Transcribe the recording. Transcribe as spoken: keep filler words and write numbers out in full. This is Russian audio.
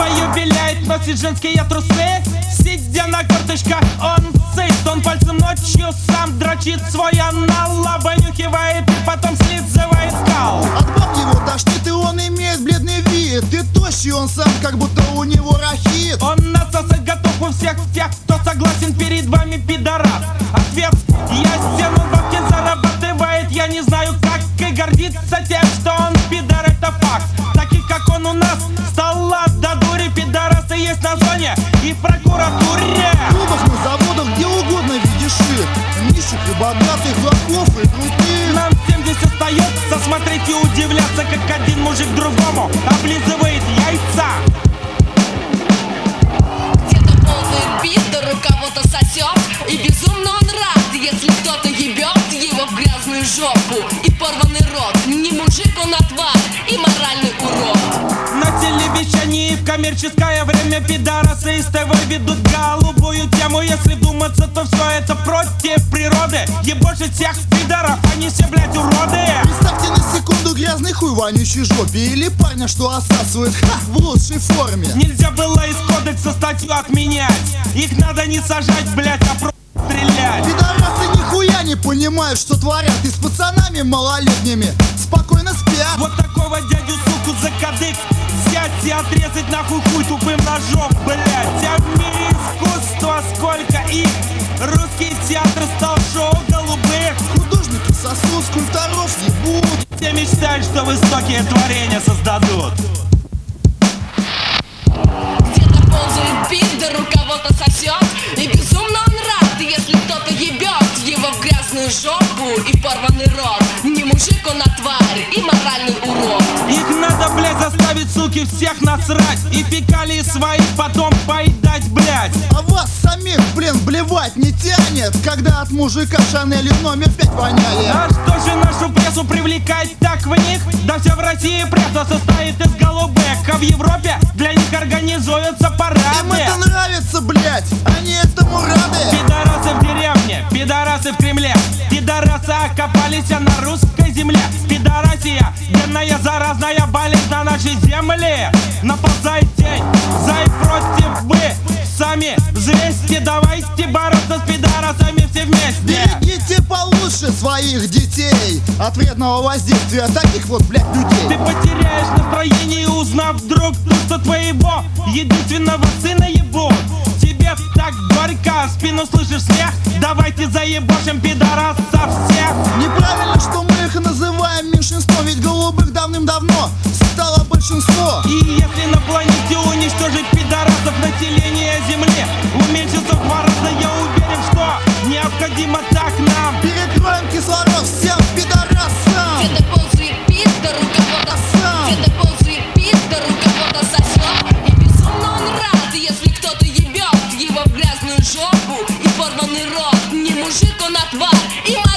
юбилей носит женские трусы. Сидя на корточках, он сыт. Он пальцем ночью сам дрочит свой анал, обнюхивает и потом слизывает скал. От баб его тошнит, и он имеет бледный вид. Ты тощий, он сам, как будто у него рахит. Он насосать готов у всех тех, кто согласен перед вами, пидорас. Ответ: ясен, он бабки зарабатывает. Я не знаю, как и гордиться тем, что он пидор, это факт. Таких, как он, у нас стало до дури. Пидорасы есть на зоне и в прокуратуре. В клубах, на заводах, где угодно видишь их. Нищих и богатых, лохов и крутых. Нам всем здесь остается смотреть и удивляться, как один мужик другому облизывает яйца. Где-то ползает пидор, у кого-то сосет, и безумно он рад, если кто-то ебет его в грязную жопу и порванный рот. Не мужик, он, а тварь и моральный урод. На телевещании в коммерческое время пидорасы из ТВ ведут голубую тему. Если вдуматься, то все это против природы. Ебошить всех пидоров, они все, блядь, уроды. Представьте на секунду грязный хуй в вонючей жопе. Или парня, что осасывает, ха, в лучшей форме. Нельзя было из кодекса статью отменять. Их надо не сажать, блядь, а просто стрелять. Пидорасы нихуя не понимают, что творят. И с пацанами малолетними спокойно спят. Вот такого дядю, суку, за кадык взять и отрезать нахуй хуй тупым ножом, блядь. А в мире искусства сколько их. Русский театр стал шоу голубых. Художники сосут, скульпторов ебут. Все мечтают, что высокие творения создадут. Где-то ползает пидор, у кого-то сосет, и безумно он рад, если кто-то ебет его в грязную жопу и порванный рот. Не мужик, он, а тварь и моральный урод. Их надо, блядь, заставить, суки, всех насрать. И фекалии свои потом поедать, блядь. А вас самих, блин, блевать не тянет, когда от мужика Шанелью номер пять воняли. А что же нашу прессу привлекает так в них? Да вся в России пресса состоит из голубых, а в Европе для них организуются парады. Им это нравится, блять, они этому рады. Пидорасы в деревне, пидорасы в Кремле, пидорасы окопались на русской земле. Пидорасия, генная заразная болезнь на нашей земле. Наползает тень, за и против вы сами взвесьте. Давайте бороться с пидорасами все вместе. Берегите получше своих детей от вредного воздействия таких вот, блядь, людей. Ты потеряешь настроение, узнав вдруг, что твоего единственного сына ебут. Тебе так горько, в спину слышишь смех. Давайте заебошим пидорасов всех. Неправильно, что мы их называем меньшинством, ведь голубых давным-давно стало большинство. И если на планете уничтожить пидорасов, население Земли уменьшится в два раза, я уверен, что необходимо так нам. Перекроем кислород всем пидорасам. Где-то ползает пидор, у кого-то Сам. Где-то ползает пидор, у кого-то сосет, и безумно он рад, если кто-то ебет его в грязную жопу и порванный рот. Не мужик, он, а тварь и